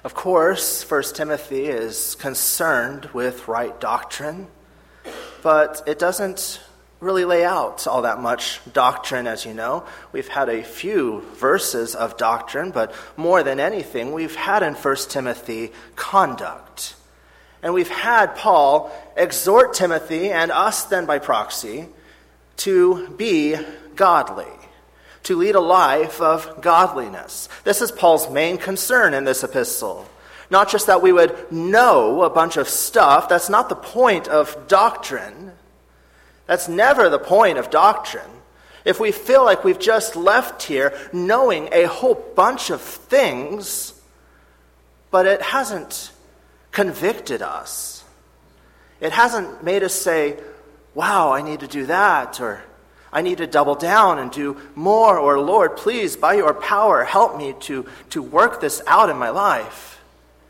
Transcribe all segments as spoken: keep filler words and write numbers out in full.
Of course, First Timothy is concerned with right doctrine, but it doesn't really lay out all that much doctrine, as you know. We've had a few verses of doctrine, but more than anything, we've had in First Timothy conduct. And we've had Paul exhort Timothy, and us then by proxy, to be godly, to lead a life of godliness. This is Paul's main concern in this epistle. Not just that we would know a bunch of stuff. That's not the point of doctrine. That's never the point of doctrine. If we feel like we've just left here knowing a whole bunch of things, but it hasn't convicted us, it hasn't made us say, wow, I need to do that, or I need to double down and do more, or Lord, please, by your power, help me to, to work this out in my life,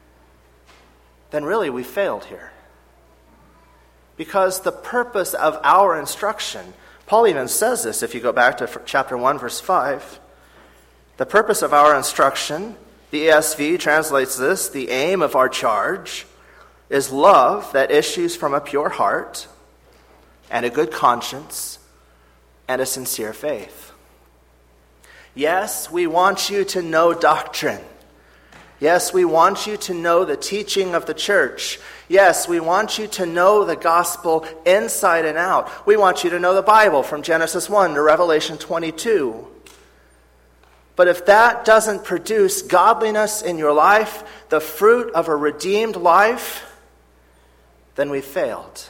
then really we failed here. Because the purpose of our instruction, Paul even says this if you go back to chapter one, verse five. The purpose of our instruction, the E S V translates this, the aim of our charge, is love that issues from a pure heart and a good conscience and a sincere faith. Yes, we want you to know doctrine. Yes, we want you to know the teaching of the church. Yes, we want you to know the gospel inside and out. We want you to know the Bible from Genesis one to Revelation twenty-two. But if that doesn't produce godliness in your life, the fruit of a redeemed life, then we failed.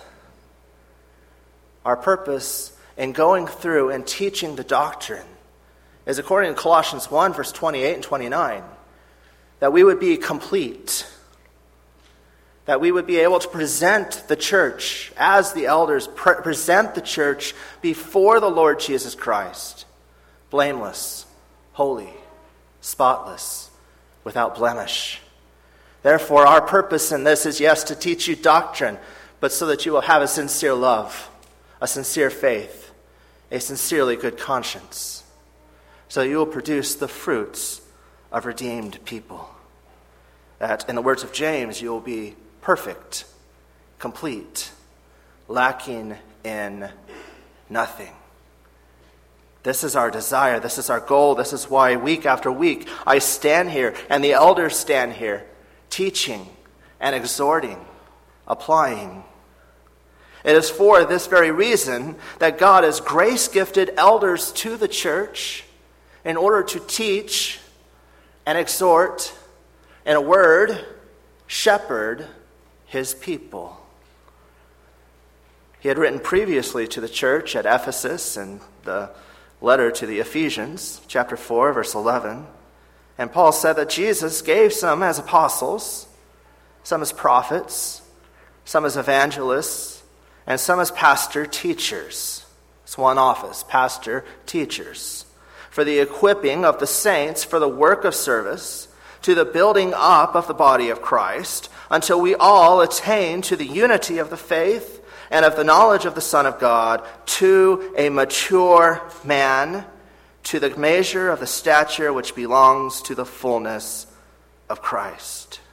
Our purpose in going through and teaching the doctrine is, according to Colossians one, verse twenty-eight and twenty-nine, that we would be complete, that we would be able to present the church as the elders pre- present the church before the Lord Jesus Christ, blameless, holy, spotless, without blemish. Therefore, our purpose in this is, yes, to teach you doctrine, but so that you will have a sincere love, a sincere faith, a sincerely good conscience, so you will produce the fruits of redeemed people. That, in the words of James, you will be perfect, complete, lacking in nothing. This is our desire. This is our goal. This is why week after week I stand here and the elders stand here teaching and exhorting, applying. It is for this very reason that God has grace-gifted elders to the church in order to teach and exhort, in a word, shepherd his people. He had written previously to the church at Ephesus in the letter to the Ephesians, chapter four, verse eleven. And Paul said that Jesus gave some as apostles, some as prophets, some as evangelists, and some as pastor teachers. It's one office, pastor teachers. For the equipping of the saints for the work of service, to the building up of the body of Christ, until we all attain to the unity of the faith and of the knowledge of the Son of God, to a mature man, to the measure of the stature which belongs to the fullness of Christ.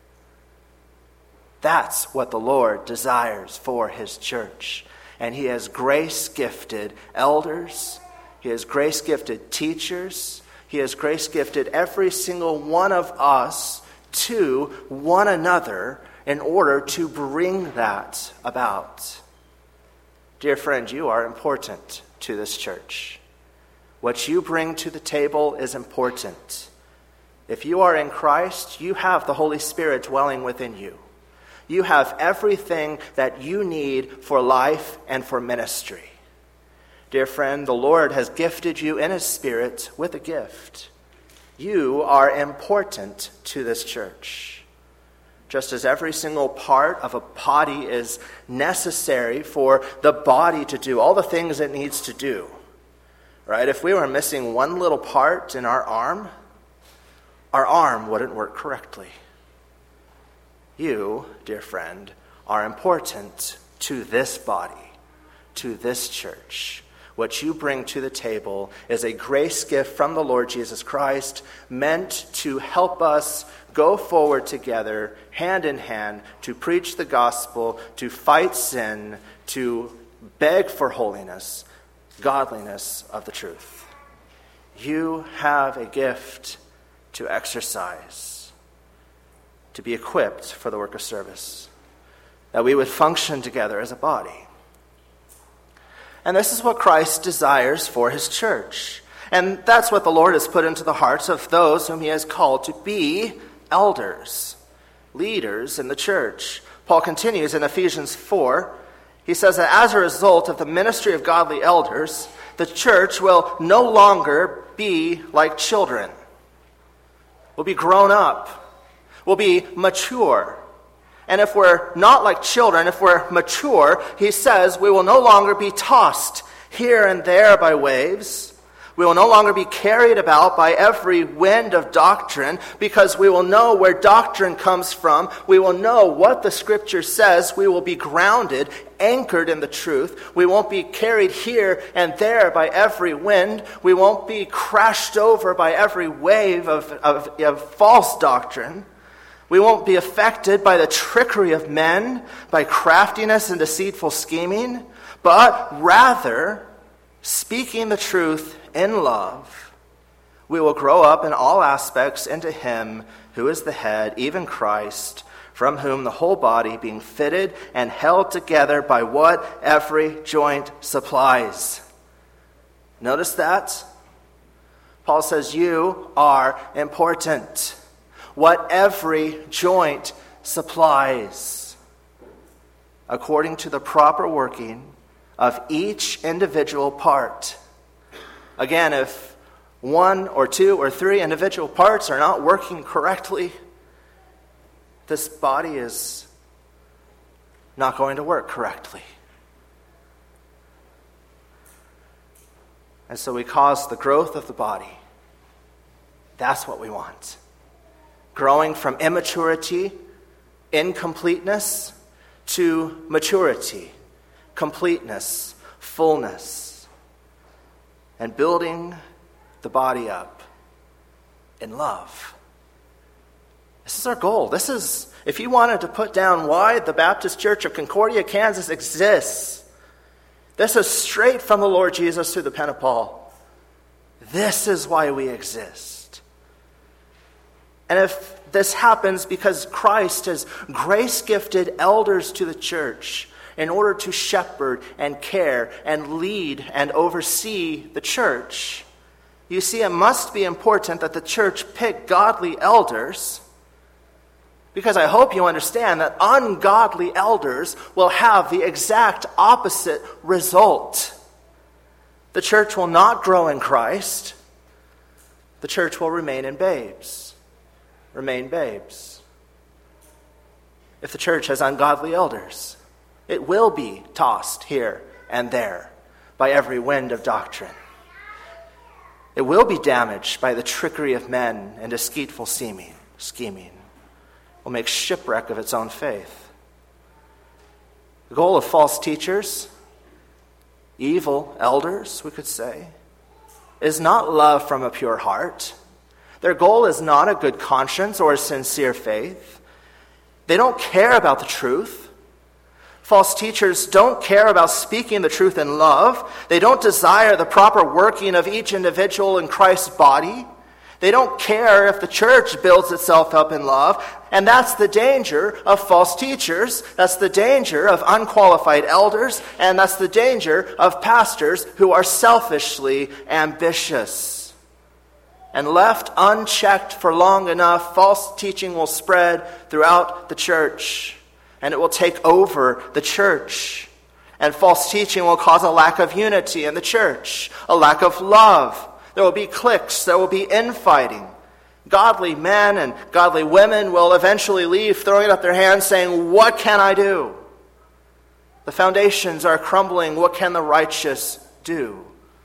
That's what the Lord desires for his church. And he has grace-gifted elders. He has grace-gifted teachers. He has grace-gifted every single one of us to one another in order to bring that about. Dear friend, you are important to this church. What you bring to the table is important. If you are in Christ, you have the Holy Spirit dwelling within you. You have everything that you need for life and for ministry. Dear friend, the Lord has gifted you in his Spirit with a gift. You are important to this church. Just as every single part of a body is necessary for the body to do all the things it needs to do. Right? If we were missing one little part in our arm, our arm wouldn't work correctly. You, dear friend, are important to this body, to this church. what you bring to the table is a grace gift from the Lord Jesus Christ, meant to help us go forward together, hand in hand, to preach the gospel, to fight sin, to beg for holiness, godliness of the truth. You have a gift to exercise, to be equipped for the work of service, that we would function together as a body. And this is what Christ desires for his church. And that's what the Lord has put into the hearts of those whom he has called to be elders, leaders in the church. Paul continues in Ephesians four. He says that as a result of the ministry of godly elders, the church will no longer be like children. We'll be grown up. We'll be mature. And if we're not like children, if we're mature, he says we will no longer be tossed here and there by waves. We will no longer be carried about by every wind of doctrine, because we will know where doctrine comes from. We will know what the Scripture says. We will be grounded, anchored in the truth. We won't be carried here and there by every wind. We won't be crashed over by every wave of, of, of false doctrine. We won't be affected by the trickery of men, by craftiness and deceitful scheming, but rather, speaking the truth in love, we will grow up in all aspects into him who is the head, even Christ, from whom the whole body, being fitted and held together by what every joint supplies. Notice that? Paul says you are important. What every joint supplies, according to the proper working of each individual part. Again, if one or two or three individual parts are not working correctly, this body is not going to work correctly. And so we cause the growth of the body. That's what we want. Growing from immaturity, incompleteness, to maturity, completeness, fullness, and building the body up in love. This is our goal. This is, if you wanted to put down why the Baptist Church of Concordia, Kansas exists, this is straight from the Lord Jesus through the pen of Paul. This is why we exist. And if this happens because Christ has grace-gifted elders to the church in order to shepherd and care and lead and oversee the church, you see, it must be important that the church pick godly elders, because I hope you understand that ungodly elders will have the exact opposite result. The church will not grow in Christ. The church will remain in babes. Remain babes. If the church has ungodly elders, it will be tossed here and there by every wind of doctrine. It will be damaged by the trickery of men and deceitful scheming. Scheming will make shipwreck of its own faith. The goal of false teachers, evil elders, we could say, is not love from a pure heart. Their goal is not a good conscience or a sincere faith. They don't care about the truth. False teachers don't care about speaking the truth in love. They don't desire the proper working of each individual in Christ's body. They don't care if the church builds itself up in love. And that's the danger of false teachers. That's the danger of unqualified elders. And that's the danger of pastors who are selfishly ambitious. And left unchecked for long enough, false teaching will spread throughout the church. And it will take over the church. And false teaching will cause a lack of unity in the church, a lack of love. There will be cliques, there will be infighting. Godly men and godly women will eventually leave throwing up their hands saying, "What can I do?" The foundations are crumbling. What can the righteous do?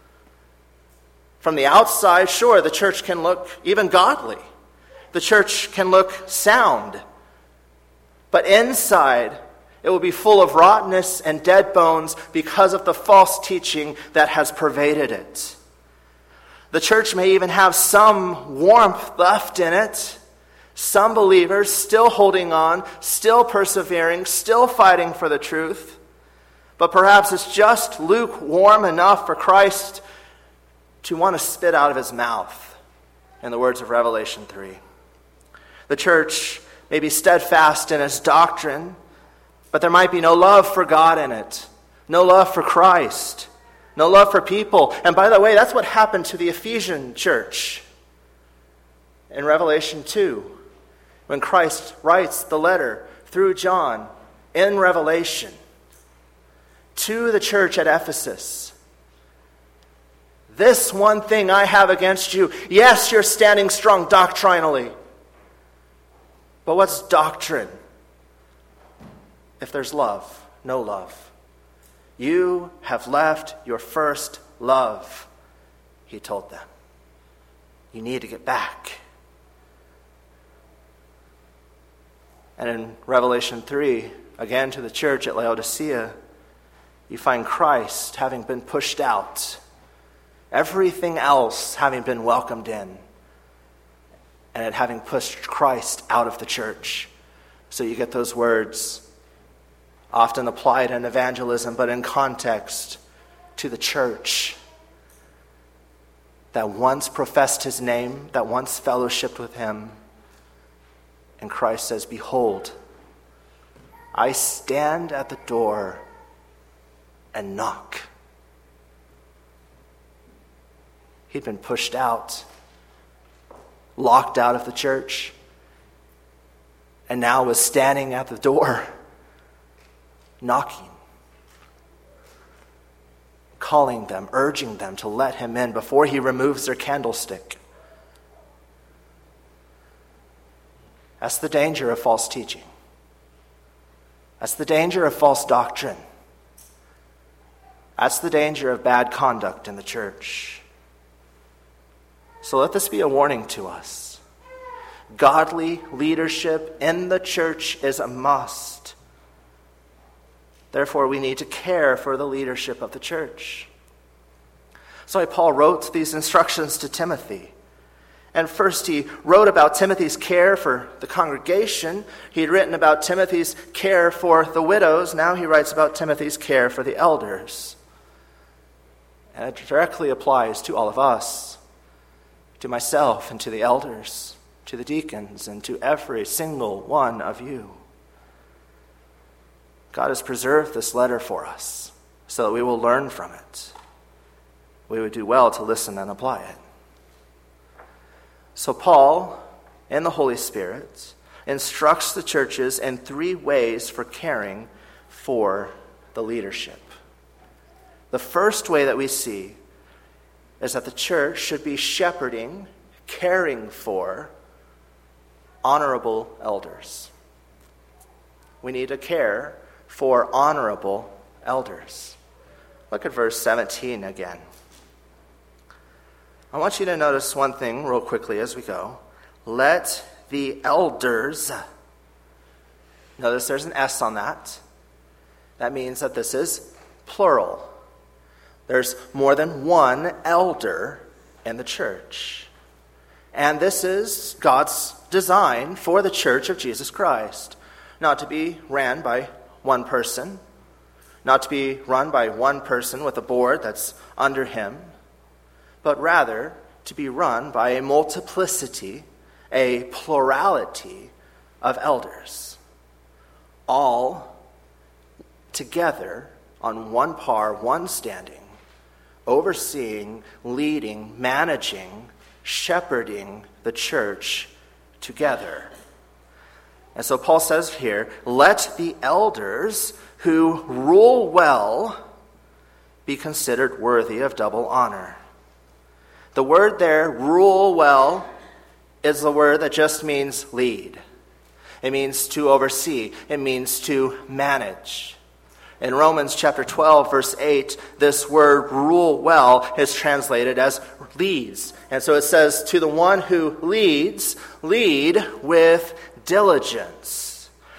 From the outside, sure, the church can look even godly. The church can look sound. But inside, It will be full of rottenness and dead bones because of the false teaching that has pervaded it. The church may even have some warmth left in it. Some believers still holding on, still persevering, still fighting for the truth. But perhaps it's just lukewarm enough for Christ to want to spit out of his mouth, in the words of Revelation three. The church may be steadfast in its doctrine, but there might be no love for God in it, no love for Christ, no love for people. And by the way, that's what happened to the Ephesian church in Revelation two, when Christ writes the letter through John in Revelation to the church at Ephesus. This one thing I have against you. Yes, you're standing strong doctrinally. But what's doctrine if there's love? No love. You have left your first love, he told them. You need to get back. And in Revelation three, again to the church at Laodicea, you find Christ having been pushed out, everything else having been welcomed in, and it having pushed Christ out of the church. So you get those words often applied in evangelism, but in context to the church that once professed his name, that once fellowshiped with him. And Christ says, "Behold, I stand at the door and knock." He'd been pushed out, locked out of the church, and now was standing at the door, knocking, calling them, urging them to let him in before he removes their candlestick. That's the danger of false teaching. That's the danger of false doctrine. That's the danger of bad conduct in the church. So let this be a warning to us. Godly leadership in the church is a must. Therefore, we need to care for the leadership of the church. So Paul wrote these instructions to Timothy. And first he wrote about Timothy's care for the congregation. He had written about Timothy's care for the widows. Now he writes about Timothy's care for the elders. And it directly applies to all of us, to myself and to the elders, to the deacons, and to every single one of you. God has preserved this letter for us so that we will learn from it. We would do well to listen and apply it. So Paul, in the Holy Spirit, instructs the churches in three ways for caring for the leadership. The first way that we see is that the church should be shepherding, caring for honorable elders. We need to care for honorable elders. Look at verse seventeen again. I want you to notice one thing real quickly as we go. Let the elders, notice there's an S on that. That means that this is plural. There's more than one elder in the church. And this is God's design for the church of Jesus Christ. Not to be ran by one person, not to be run by one person with a board that's under him, but rather to be run by a multiplicity, a plurality of elders, all together on one par, one standing, overseeing, leading, managing, shepherding the church together. And so Paul says here, let the elders who rule well be considered worthy of double honor. The word there, rule well, is the word that just means lead. It means to oversee. It means to manage. In Romans chapter twelve, verse eight, this word rule well is translated as leads. And so it says, to the one who leads, lead with diligence.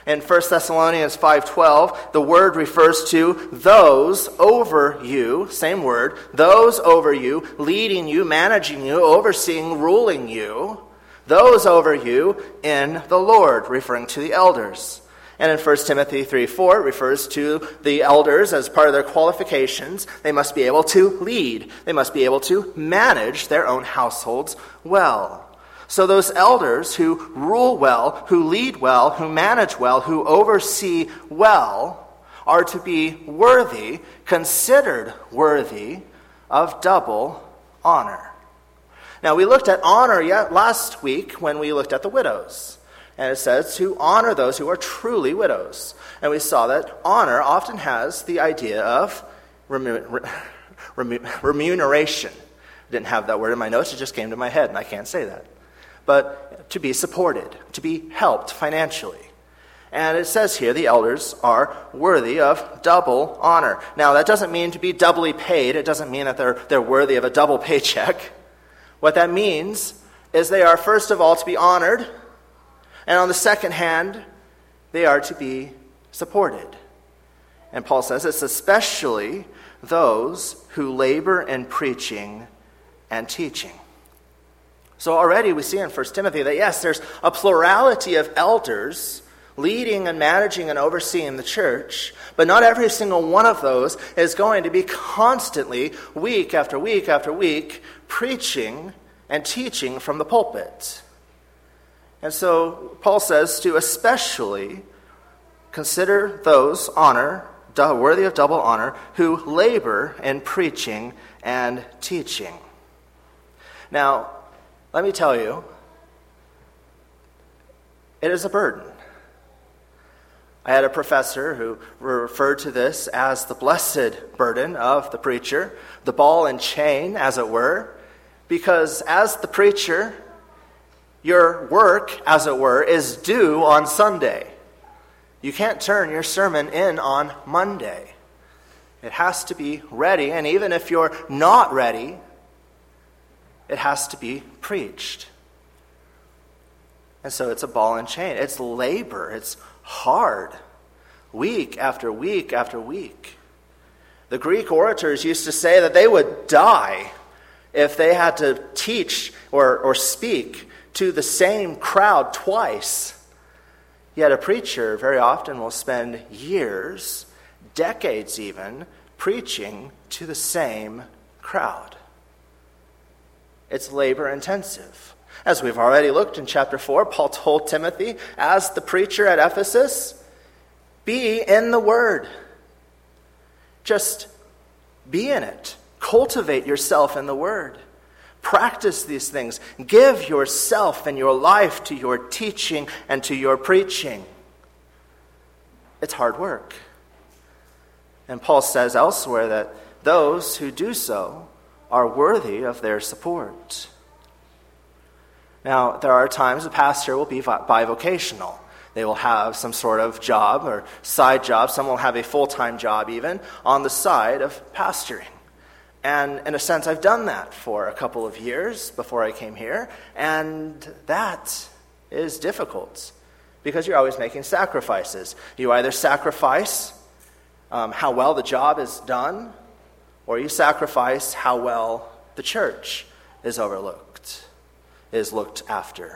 In First Thessalonians five twelve, the word refers to those over you, same word, those over you, leading you, managing you, overseeing, ruling you, those over you in the Lord, referring to the elders. And in First Timothy three four, it refers to the elders as part of their qualifications. They must be able to lead. They must be able to manage their own households well. So those elders who rule well, who lead well, who manage well, who oversee well, are to be worthy, considered worthy of double honor. Now, we looked at honor yet last week when we looked at the widows. And it says to honor those who are truly widows. And we saw that honor often has the idea of remu- remu- remuneration. I didn't have that word in my notes, it just came to my head, and I can't say that. But to be supported, to be helped financially. And it says here the elders are worthy of double honor. Now, that doesn't mean to be doubly paid. It doesn't mean that they're, they're worthy of a double paycheck. What that means is they are, first of all, to be honored. And on the second hand, they are to be supported. And Paul says it's especially those who labor in preaching and teaching. So already we see in First Timothy that yes, there's a plurality of elders leading and managing and overseeing the church, but not every single one of those is going to be constantly, week after week after week, preaching and teaching from the pulpit. And so Paul says to especially consider those honor, worthy of double honor, who labor in preaching and teaching. Now, let me tell you, it is a burden. I had a professor who referred to this as the blessed burden of the preacher, the ball and chain, as it were, because as the preacher, your work, as it were, is due on Sunday. You can't turn your sermon in on Monday. It has to be ready, and even if you're not ready, it has to be preached. And so it's a ball and chain. It's labor. It's hard. Week after week after week. The Greek orators used to say that they would die if they had to teach or, or speak to the same crowd twice. Yet a preacher very often will spend years, decades even, preaching to the same crowd. It's labor intensive. As we've already looked in chapter four, Paul told Timothy, as the preacher at Ephesus, be in the Word. Just be in it. Cultivate yourself in the Word. Practice these things. Give yourself and your life to your teaching and to your preaching. It's hard work. And Paul says elsewhere that those who do so are worthy of their support. Now, there are times a pastor will be bivocational. They will have some sort of job or side job. Some will have a full-time job even on the side of pastoring. And in a sense, I've done that for a couple of years before I came here. And that is difficult because you're always making sacrifices. You either sacrifice um, how well the job is done, or you sacrifice how well the church is overlooked, is looked after.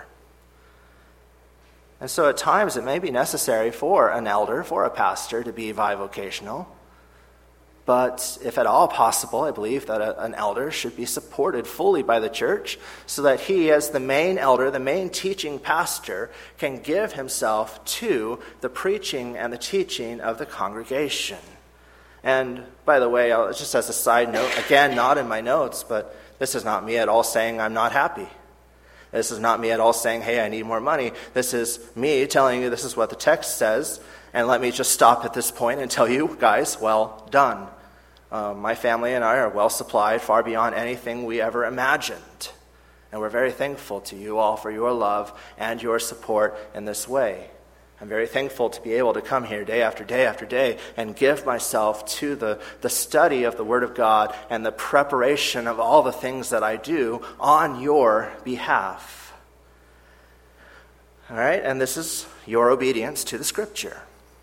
And so at times it may be necessary for an elder, for a pastor, to be bivocational. But if at all possible, I believe that a, an elder should be supported fully by the church so that he, as the main elder, the main teaching pastor, can give himself to the preaching and the teaching of the congregation. And by the way, I'll, just as a side note, again, not in my notes, but this is not me at all saying I'm not happy. This is not me at all saying, hey, I need more money. This is me telling you this is what the text says, and let me just stop at this point and tell you guys, well done. Uh, my family and I are well supplied, far beyond anything we ever imagined. And we're very thankful to you all for your love and your support in this way. I'm very thankful to be able to come here day after day after day and give myself to the, the study of the Word of God and the preparation of all the things that I do on your behalf. All right, and this is your obedience to the Scripture.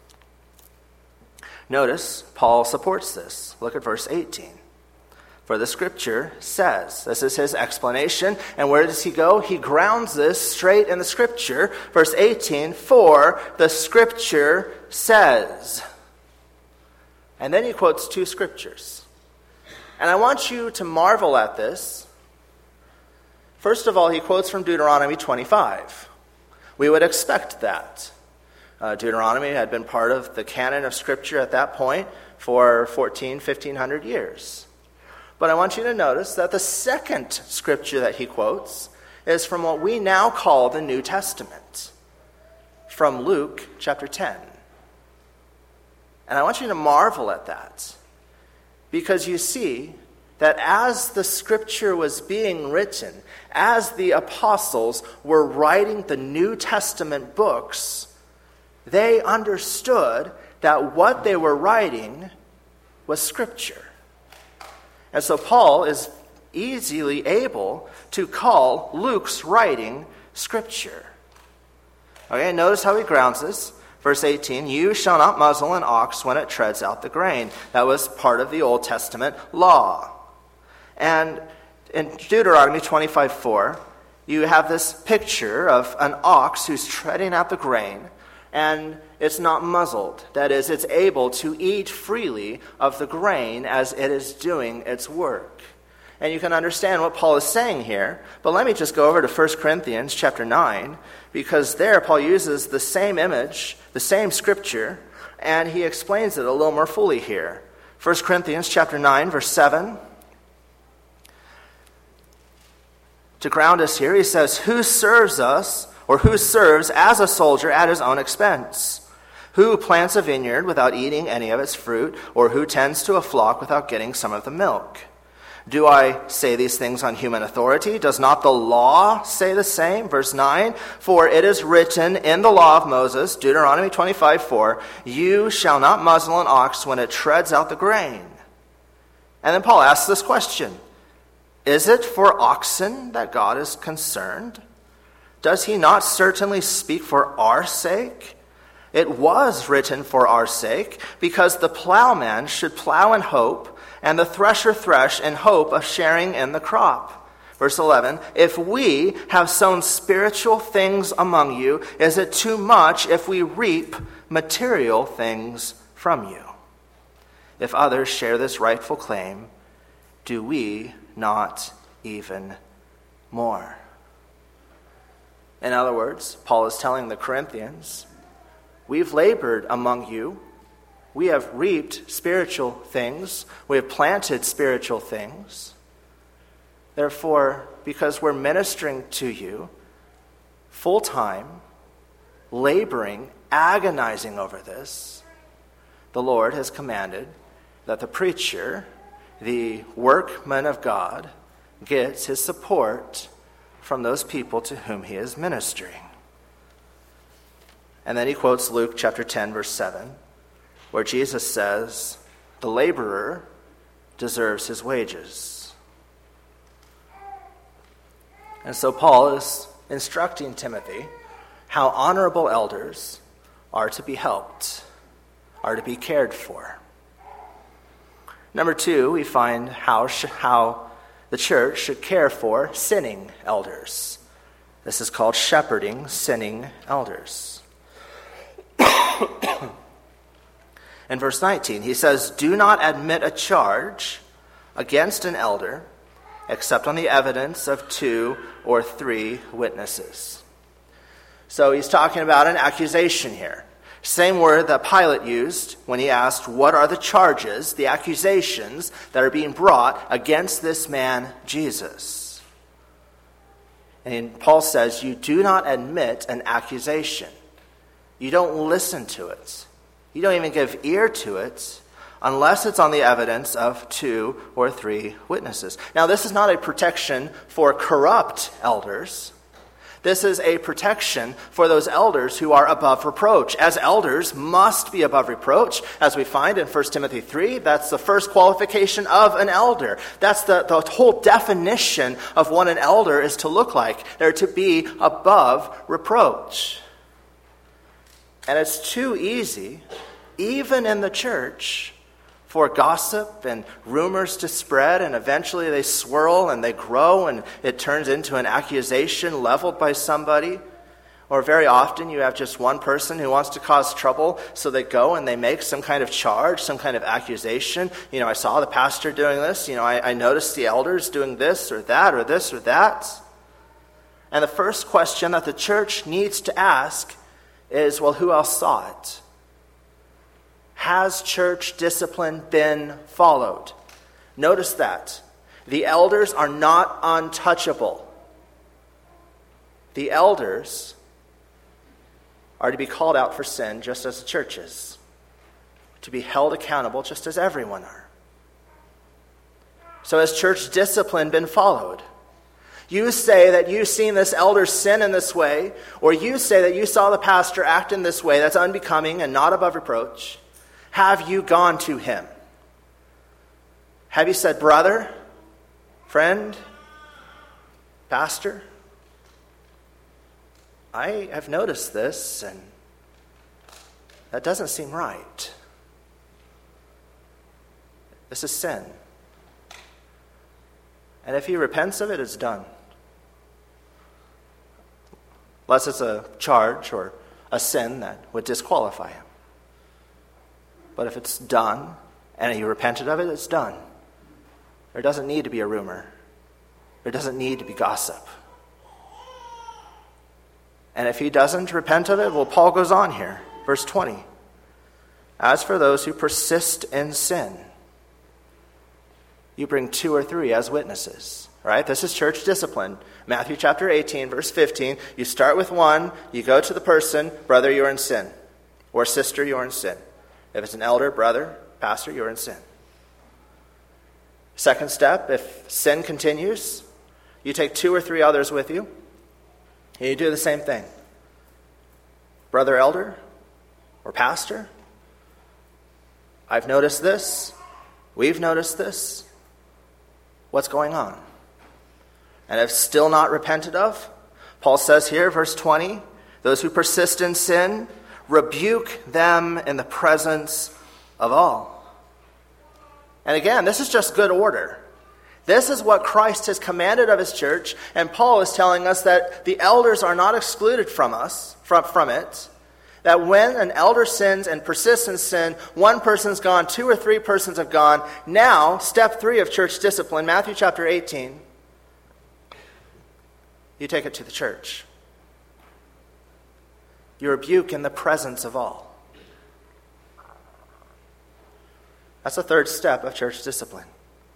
Notice, Paul supports this. Look at verse eighteen. For the Scripture says, this is his explanation, and where does he go? He grounds this straight in the Scripture. Verse eighteen, for the Scripture says. And then he quotes two scriptures. And I want you to marvel at this. First of all, he quotes from Deuteronomy twenty-five. We would expect that. Uh, Deuteronomy had been part of the canon of Scripture at that point for fourteen, fifteen hundred years. But I want you to notice that the second Scripture that he quotes is from what we now call the New Testament, from Luke chapter ten. And I want you to marvel at that, because you see that as the Scripture was being written, as the apostles were writing the New Testament books, they understood that what they were writing was Scripture. And so Paul is easily able to call Luke's writing Scripture. Okay, notice how he grounds this. Verse eighteen, you shall not muzzle an ox when it treads out the grain. That was part of the Old Testament law. And in Deuteronomy twenty-five four, you have this picture of an ox who's treading out the grain, and it's not muzzled. That is, it's able to eat freely of the grain as it is doing its work. And you can understand what Paul is saying here. But let me just go over to First Corinthians chapter nine, because there Paul uses the same image, the same scripture, and he explains it a little more fully here. First Corinthians chapter nine, verse seven. To ground us here, he says, who serves us, or who serves as a soldier at his own expense? Who plants a vineyard without eating any of its fruit, or who tends to a flock without getting some of the milk? Do I say these things on human authority? Does not the law say the same? Verse nine, for it is written in the law of Moses, Deuteronomy twenty-five four, you shall not muzzle an ox when it treads out the grain. And then Paul asks this question, is it for oxen that God is concerned? Does he not certainly speak for our sake? It was written for our sake, because the plowman should plow in hope, and the thresher thresh in hope of sharing in the crop. Verse eleven, if we have sown spiritual things among you, is it too much if we reap material things from you? If others share this rightful claim, do we not even more? In other words, Paul is telling the Corinthians, we've labored among you. We have reaped spiritual things. We have planted spiritual things. Therefore, because we're ministering to you full-time, laboring, agonizing over this, the Lord has commanded that the preacher, the workman of God, gets his support from those people to whom he is ministering. And then he quotes Luke chapter ten, verse seven, where Jesus says, the laborer deserves his wages. And so Paul is instructing Timothy how honorable elders are to be helped, are to be cared for. Number two, we find how, how the church should care for sinning elders. This is called shepherding sinning elders. In verse nineteen, he says, do not admit a charge against an elder except on the evidence of two or three witnesses. So he's talking about an accusation here. Same word that Pilate used when he asked, what are the charges, the accusations that are being brought against this man, Jesus? And Paul says, you do not admit an accusation. You don't listen to it. You don't even give ear to it unless it's on the evidence of two or three witnesses. Now, this is not a protection for corrupt elders. This is a protection for those elders who are above reproach. As elders must be above reproach, as we find in First Timothy three, that's the first qualification of an elder. That's the, the whole definition of what an elder is to look like. They're to be above reproach. And it's too easy, even in the church, for gossip and rumors to spread, and eventually they swirl and they grow and it turns into an accusation leveled by somebody. Or very often you have just one person who wants to cause trouble, so they go and they make some kind of charge, some kind of accusation. You know, I saw the pastor doing this. You know, I, I noticed the elders doing this or that or this or that. And the first question that the church needs to ask is, well, who else saw it? Has church discipline been followed? Notice that. The elders are not untouchable. The elders are to be called out for sin just as the church is. To be held accountable just as everyone are. So has church discipline been followed? You say that you've seen this elder sin in this way, or you say that you saw the pastor act in this way that's unbecoming and not above reproach. Have you gone to him? Have you said, brother, friend, pastor, I have noticed this, and that doesn't seem right. This is sin. And if he repents of it, it's done. Unless it's a charge or a sin that would disqualify him. But if it's done, and he repented of it, it's done. There doesn't need to be a rumor. There doesn't need to be gossip. And if he doesn't repent of it, well, Paul goes on here. Verse twenty. As for those who persist in sin, you bring two or three as witnesses. Right? This is church discipline. Matthew chapter eighteen, verse fifteen. You start with one, you go to the person, brother, you're in sin. Or sister, you're in sin. If it's an elder, brother, pastor, you're in sin. Second step, if sin continues, you take two or three others with you, and you do the same thing. Brother, elder, or pastor, I've noticed this. We've noticed this. What's going on? And if still not repented of, Paul says here, verse twenty, those who persist in sin, rebuke them in the presence of all. And again, this is just good order. This is what Christ has commanded of his church, and Paul is telling us that the elders are not excluded from us, from, from it. That when an elder sins and persists in sin, one person's gone, two or three persons have gone. Now, step three of church discipline, Matthew chapter eighteen, you take it to the church. You rebuke in the presence of all. That's the third step of church discipline.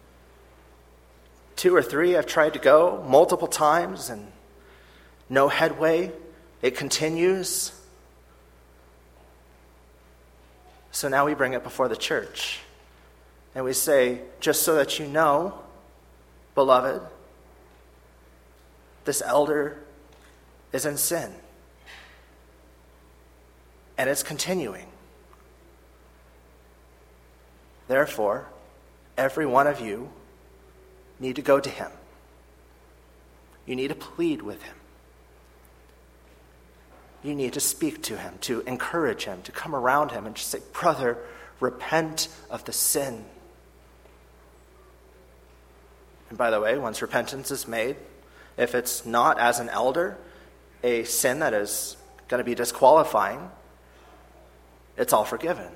Two or three have tried to go multiple times and no headway. It continues. So now we bring it before the church. And we say, just so that you know, beloved, this elder is in sin. And it's continuing. Therefore, every one of you need to go to him. You need to plead with him. You need to speak to him, to encourage him, to come around him and just say, brother, repent of the sin. And by the way, once repentance is made, if it's not as an elder, a sin that is going to be disqualifying, it's all forgiven.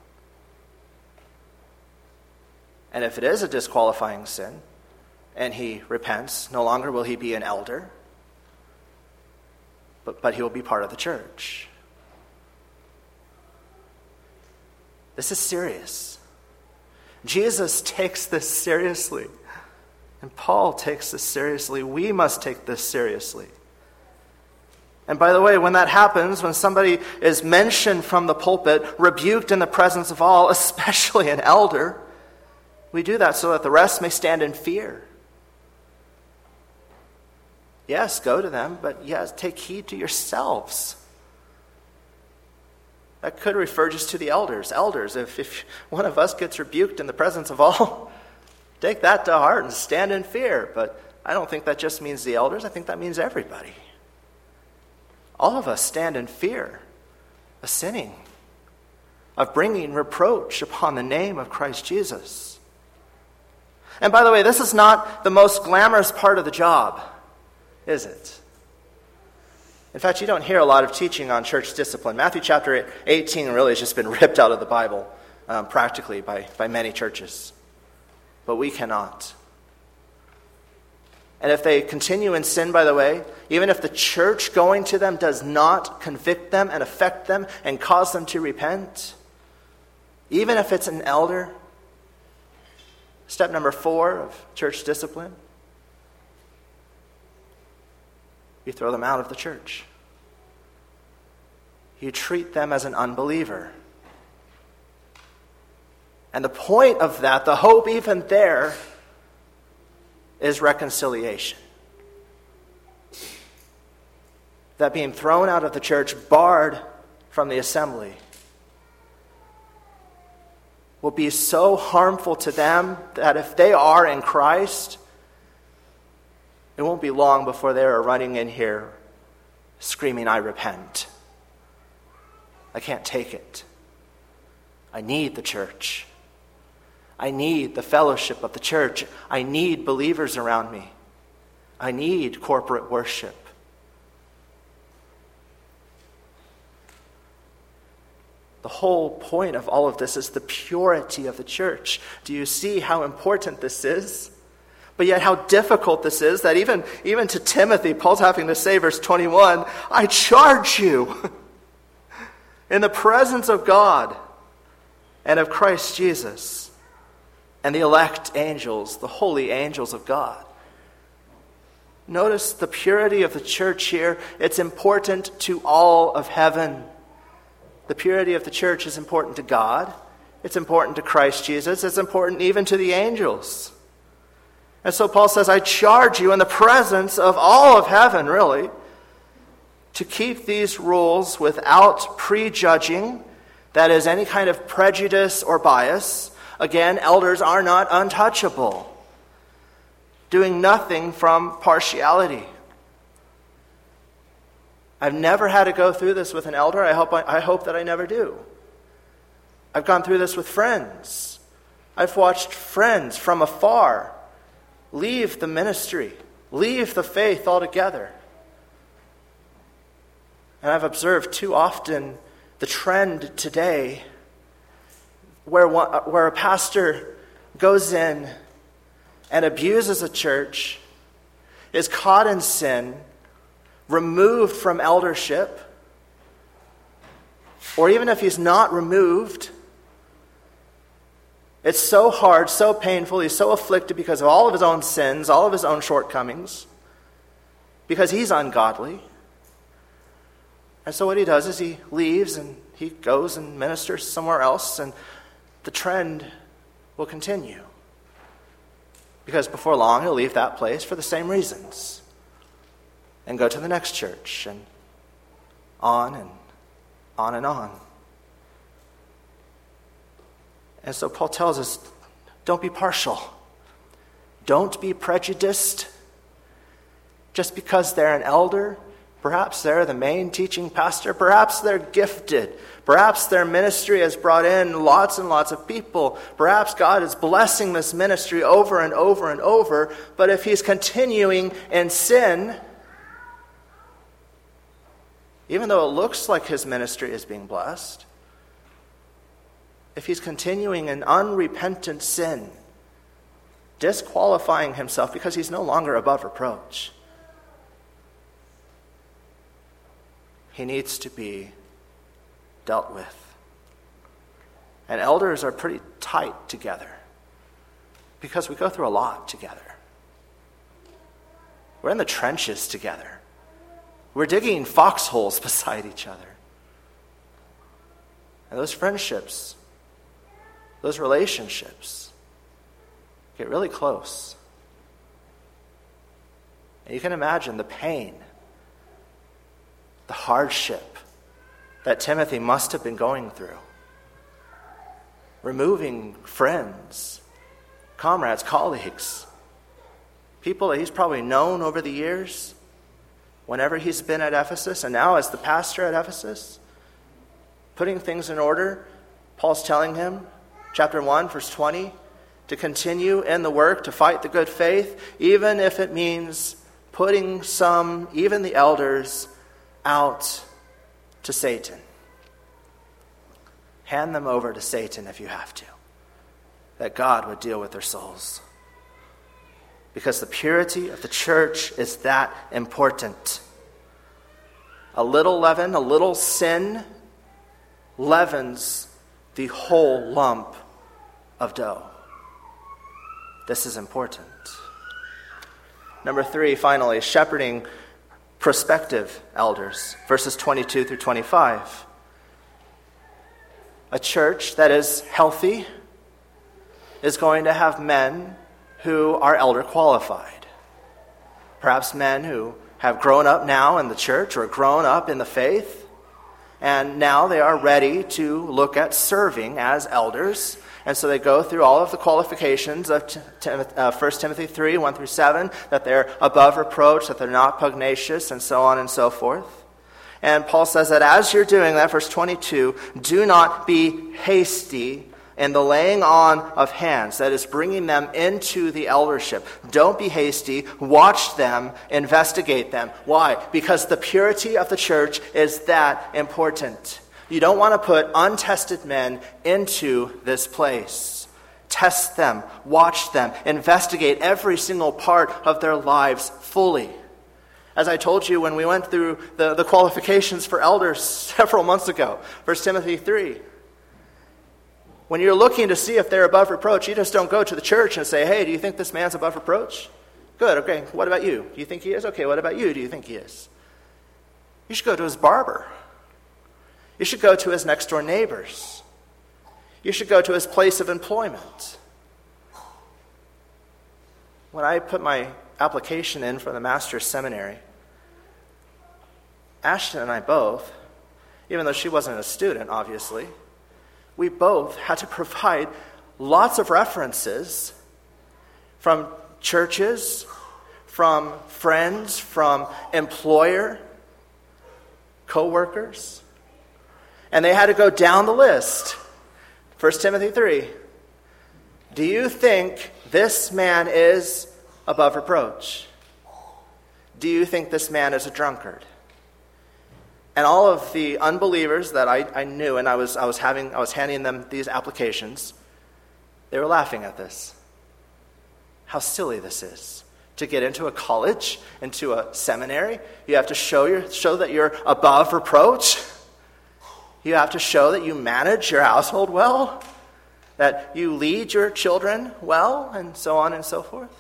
And if it is a disqualifying sin, and he repents, no longer will he be an elder, but, but he will be part of the church. This is serious. Jesus takes this seriously. And Paul takes this seriously. We must take this seriously. And by the way, when that happens, when somebody is mentioned from the pulpit, rebuked in the presence of all, especially an elder, we do that so that the rest may stand in fear. Yes, go to them, but yes, take heed to yourselves. That could refer just to the elders. Elders, if, if one of us gets rebuked in the presence of all, take that to heart and stand in fear. But I don't think that just means the elders. I think that means everybody. All of us stand in fear of sinning, of bringing reproach upon the name of Christ Jesus. And by the way, this is not the most glamorous part of the job, is it? In fact, you don't hear a lot of teaching on church discipline. Matthew chapter eighteen really has just been ripped out of the Bible um, practically by, by many churches. But we cannot. And if they continue in sin, by the way, even if the church going to them does not convict them and affect them and cause them to repent, even if it's an elder, step number four of church discipline, you throw them out of the church. You treat them as an unbeliever. And the point of that, the hope even there, is reconciliation. That being thrown out of the church, barred from the assembly, will be so harmful to them that if they are in Christ, it won't be long before they are running in here screaming, "I repent. I can't take it. I need the church. I need the fellowship of the church. I need believers around me. I need corporate worship." The whole point of all of this is the purity of the church. Do you see how important this is? But yet how difficult this is, that even, even to Timothy, Paul's having to say, verse twenty-one, "I charge you in the presence of God and of Christ Jesus and the elect angels, the holy angels of God." Notice the purity of the church here. It's important to all of heaven. The purity of the church is important to God. It's important to Christ Jesus. It's important even to the angels. And so Paul says, "I charge you in the presence of all of heaven," really, to keep these rules without prejudging, that is, any kind of prejudice or bias. Again, elders are not untouchable, doing nothing from partiality. I've never had to go through this with an elder. I hope I, I hope that I never do. I've gone through this with friends. I've watched friends from afar leave the ministry, leave the faith altogether. And I've observed too often the trend today where one, where a pastor goes in and abuses a church, is caught in sin, removed from eldership, or even if he's not removed, it's so hard, so painful, he's so afflicted because of all of his own sins, all of his own shortcomings, because he's ungodly. And so what he does is he leaves and he goes and ministers somewhere else, and the trend will continue. Because before long he'll leave that place for the same reasons and go to the next church, and on and on and on. And so Paul tells us, don't be partial. Don't be prejudiced. Just because they're an elder, perhaps they're the main teaching pastor, perhaps they're gifted, perhaps their ministry has brought in lots and lots of people, perhaps God is blessing this ministry over and over and over, but if he's continuing in sin, even though it looks like his ministry is being blessed, if he's continuing in unrepentant sin, disqualifying himself because he's no longer above reproach, he needs to be dealt with. And elders are pretty tight together because we go through a lot together. We're in the trenches together. We're digging foxholes beside each other. And those friendships, those relationships get really close. And you can imagine the pain, the hardship that Timothy must have been going through. Removing friends, comrades, colleagues, people that he's probably known over the years, whenever he's been at Ephesus, and now as the pastor at Ephesus, putting things in order. Paul's telling him, chapter one, verse twenty, to continue in the work, to fight the good faith, even if it means putting some, even the elders, out to Satan. Hand them over to Satan if you have to, that God would deal with their souls. Because the purity of the church is that important. A little leaven, a little sin leavens the whole lump of dough. This is important. Number three, finally, shepherding prospective elders, verses twenty-two through twenty-five. A church that is healthy is going to have men who are elder qualified. Perhaps men who have grown up now in the church or grown up in the faith, and now they are ready to look at serving as elders. And so they go through all of the qualifications of uh, First Timothy three, one through seven, that they're above reproach, that they're not pugnacious, and so on and so forth. And Paul says that as you're doing that, verse twenty-two, do not be hasty in the laying on of hands, that is bringing them into the eldership. Don't be hasty. Watch them. Investigate them. Why? Because the purity of the church is that important. You don't want to put untested men into this place. Test them. Watch them. Investigate every single part of their lives fully. As I told you when we went through the, the qualifications for elders several months ago, First Timothy three. When you're looking to see if they're above reproach, you just don't go to the church and say, hey, do you think this man's above reproach? Good, okay, what about you? Do you think he is? Okay, what about you? Do you think he is? You should go to his barber. You should go to his next door neighbors. You should go to his place of employment. When I put my application in for the master's seminary, Ashton and I both, even though she wasn't a student, obviously, we both had to provide lots of references from churches, from friends, from employer, co-workers. And they had to go down the list. First Timothy three. Do you think this man is above reproach? Do you think this man is a drunkard? And all of the unbelievers that I, I knew, and I was I was having I was handing them these applications, they were laughing at this. How silly this is. To get into a college, into a seminary, you have to show your show that you're above reproach. You have to show that you manage your household well, that you lead your children well, and so on and so forth.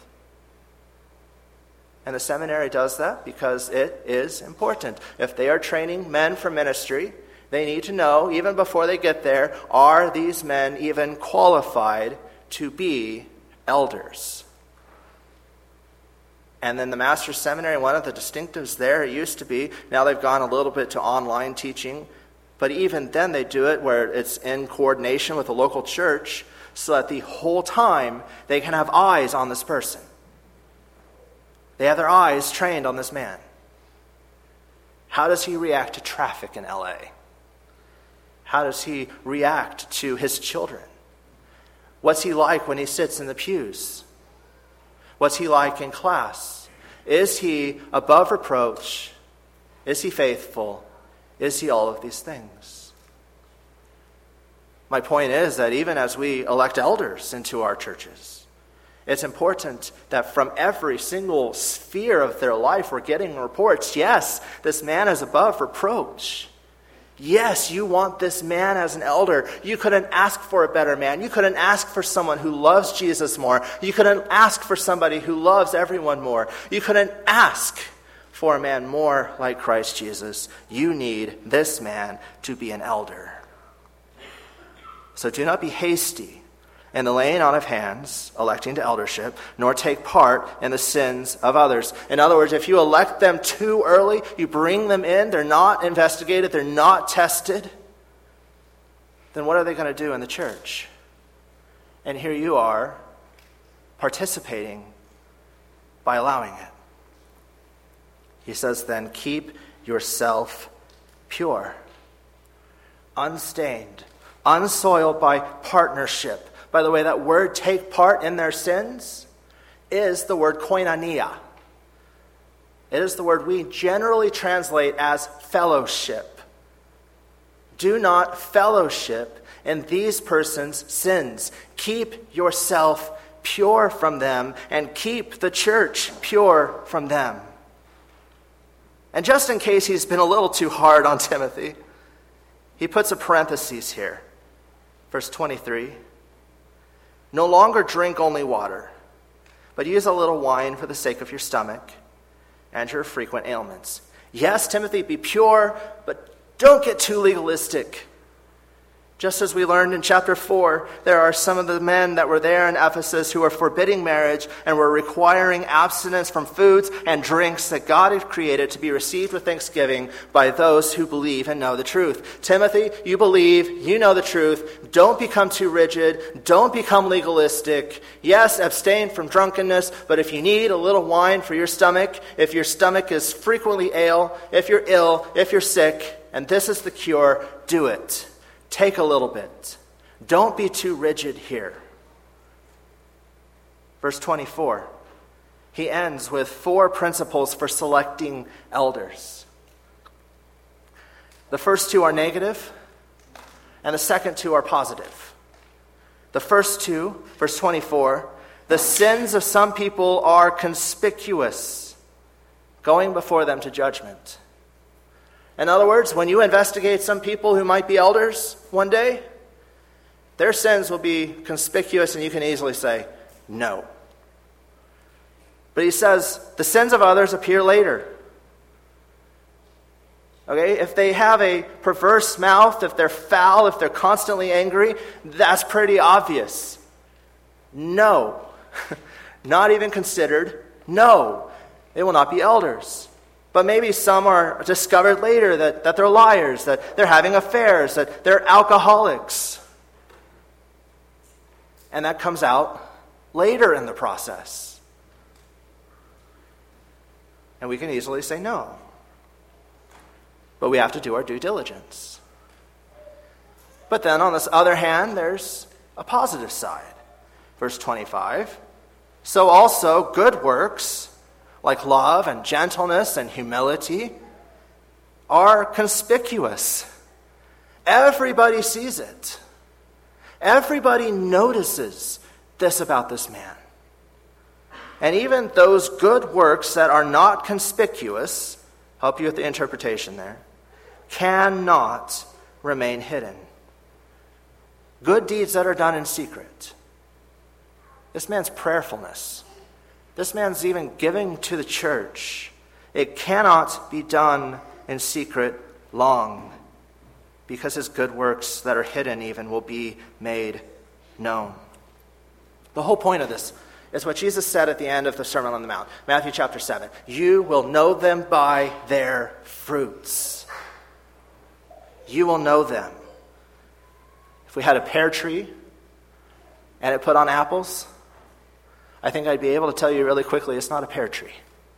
And the seminary does that because it is important. If they are training men for ministry, they need to know, even before they get there, are these men even qualified to be elders? And then the master's seminary, one of the distinctives there, it used to be, now they've gone a little bit to online teaching, but even then they do it where it's in coordination with the local church so that the whole time they can have eyes on this person. They have their eyes trained on this man. How does he react to traffic in L A? How does he react to his children? What's he like when he sits in the pews? What's he like in class? Is he above reproach? Is he faithful? Is he all of these things? My point is that even as we elect elders into our churches, it's important that from every single sphere of their life we're getting reports, yes, this man is above reproach. Yes, you want this man as an elder. You couldn't ask for a better man. You couldn't ask for someone who loves Jesus more. You couldn't ask for somebody who loves everyone more. You couldn't ask for a man more like Christ Jesus. You need this man to be an elder. So do not be hasty in the laying on of hands, electing to eldership, nor take part in the sins of others. In other words, if you elect them too early, you bring them in, they're not investigated, they're not tested, then what are they going to do in the church? And here you are participating by allowing it. He says then, keep yourself pure, unstained, unsoiled by partnership. By the way, that word take part in their sins is the word koinonia. It is the word we generally translate as fellowship. Do not fellowship in these persons' sins. Keep yourself pure from them and keep the church pure from them. And just in case he's been a little too hard on Timothy, he puts a parenthesis here. Verse twenty-three. No longer drink only water, but use a little wine for the sake of your stomach and your frequent ailments. Yes, Timothy, be pure, but don't get too legalistic. Just as we learned in chapter four, there are some of the men that were there in Ephesus who were forbidding marriage and were requiring abstinence from foods and drinks that God had created to be received with thanksgiving by those who believe and know the truth. Timothy, you believe, you know the truth. Don't become too rigid. Don't become legalistic. Yes, abstain from drunkenness, but if you need a little wine for your stomach, if your stomach is frequently ill, if you're ill, if you're sick, and this is the cure, do it. Take a little bit. Don't be too rigid here. Verse twenty-four, he ends with four principles for selecting elders. The first two are negative, and the second two are positive. The first two, verse twenty-four, the sins of some people are conspicuous, going before them to judgment. In other words, when you investigate some people who might be elders one day, their sins will be conspicuous and you can easily say, no. But he says, the sins of others appear later. Okay, if they have a perverse mouth, if they're foul, if they're constantly angry, that's pretty obvious. No. Not even considered. No. They will not be elders. But maybe some are discovered later that, that they're liars, that they're having affairs, that they're alcoholics. And that comes out later in the process. And we can easily say no. But we have to do our due diligence. But then on this other hand, there's a positive side. Verse twenty-five, so also good works, like love and gentleness and humility, are conspicuous. Everybody sees it. Everybody notices this about this man. And even those good works that are not conspicuous, help you with the interpretation there, cannot remain hidden. Good deeds that are done in secret. This man's prayerfulness. This man's even giving to the church. It cannot be done in secret long, because his good works that are hidden even will be made known. The whole point of this is what Jesus said at the end of the Sermon on the Mount, Matthew chapter seven. You will know them by their fruits. You will know them. If we had a pear tree and it put on apples, I think I'd be able to tell you really quickly it's not a pear tree.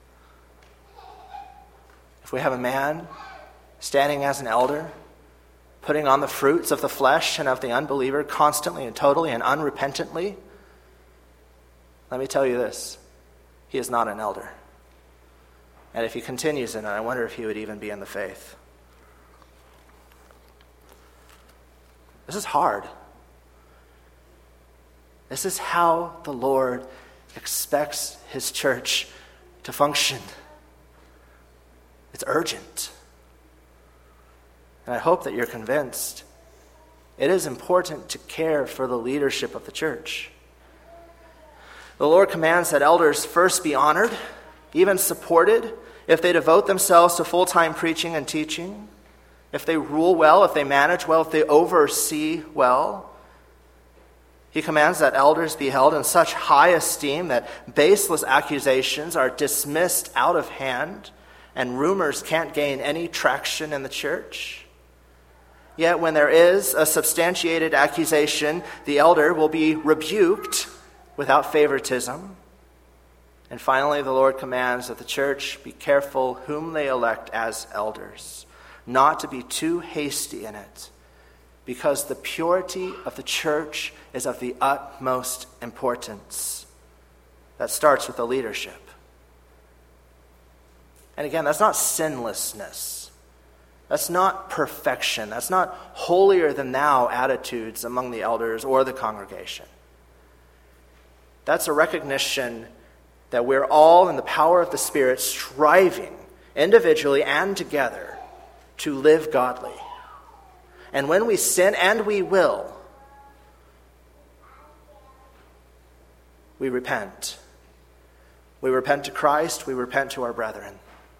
If we have a man standing as an elder, putting on the fruits of the flesh and of the unbeliever constantly and totally and unrepentantly, let me tell you this, he is not an elder. And if he continues in it, I wonder if he would even be in the faith. This is hard. This is how the Lord expects his church to function. It's urgent. And I hope that you're convinced it is important to care for the leadership of the church. The Lord commands that elders first be honored, even supported, if they devote themselves to full-time preaching and teaching, if they rule well, if they manage well, if they oversee well. He commands that elders be held in such high esteem that baseless accusations are dismissed out of hand and rumors can't gain any traction in the church. Yet when there is a substantiated accusation, the elder will be rebuked without favoritism. And finally, the Lord commands that the church be careful whom they elect as elders, not to be too hasty in it, because the purity of the church is of the utmost importance. That starts with the leadership. And again, that's not sinlessness. That's not perfection. That's not holier than thou attitudes among the elders or the congregation. That's a recognition that we're all in the power of the Spirit striving individually and together to live godly. And when we sin, and we will, we repent. We repent to Christ, we repent to our brethren.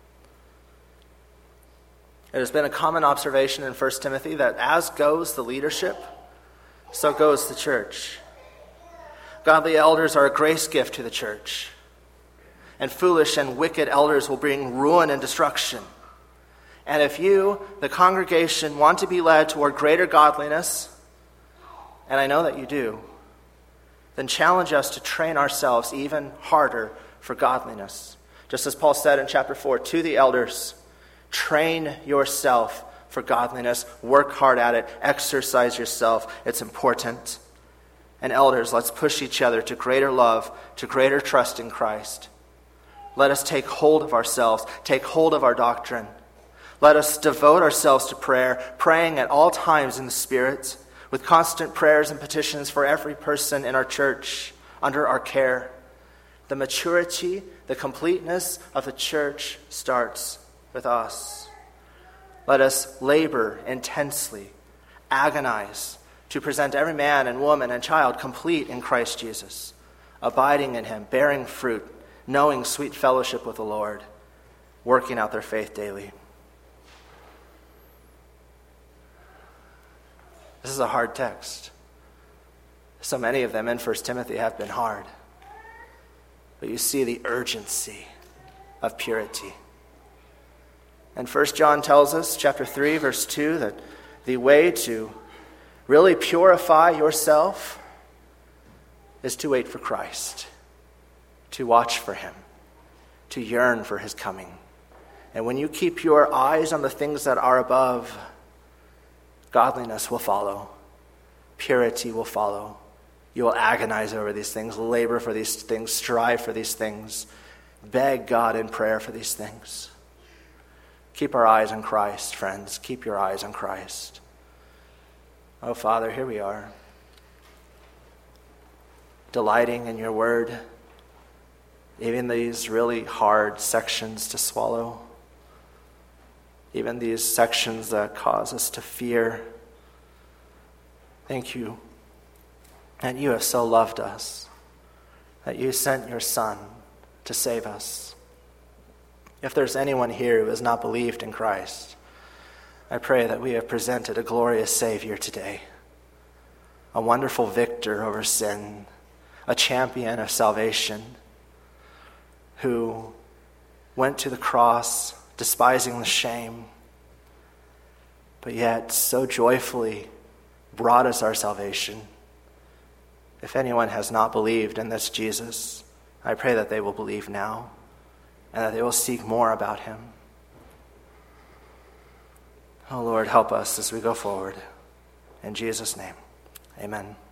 It has been a common observation in First Timothy that as goes the leadership, so goes the church. Godly elders are a grace gift to the church, and foolish and wicked elders will bring ruin and destruction. And if you, the congregation, want to be led toward greater godliness, and I know that you do, then challenge us to train ourselves even harder for godliness. Just as Paul said in chapter four, to the elders, train yourself for godliness, work hard at it, exercise yourself, it's important. And elders, let's push each other to greater love, to greater trust in Christ. Let us take hold of ourselves, take hold of our doctrine. Let us devote ourselves to prayer, praying at all times in the Spirit, with constant prayers and petitions for every person in our church under our care. The maturity, the completeness of the church starts with us. Let us labor intensely, agonize, to present every man and woman and child complete in Christ Jesus, abiding in him, bearing fruit, knowing sweet fellowship with the Lord, working out their faith daily. This is a hard text. So many of them in First Timothy have been hard. But you see the urgency of purity. And First John tells us, chapter three, verse two, that the way to really purify yourself is to wait for Christ, to watch for him, to yearn for his coming. And when you keep your eyes on the things that are above, godliness will follow. Purity will follow. You will agonize over these things, labor for these things, strive for these things, beg God in prayer for these things. Keep our eyes on Christ, friends. Keep your eyes on Christ. Oh, Father, here we are, delighting in your word, even these really hard sections to swallow, even these sections that cause us to fear. Thank you that you have so loved us, that you sent your Son to save us. If there's anyone here who has not believed in Christ, I pray that we have presented a glorious Savior today, a wonderful victor over sin, a champion of salvation, who went to the cross despising the shame, but yet so joyfully brought us our salvation. If anyone has not believed in this Jesus, I pray that they will believe now and that they will seek more about him. Oh Lord, help us as we go forward. In Jesus' name, amen.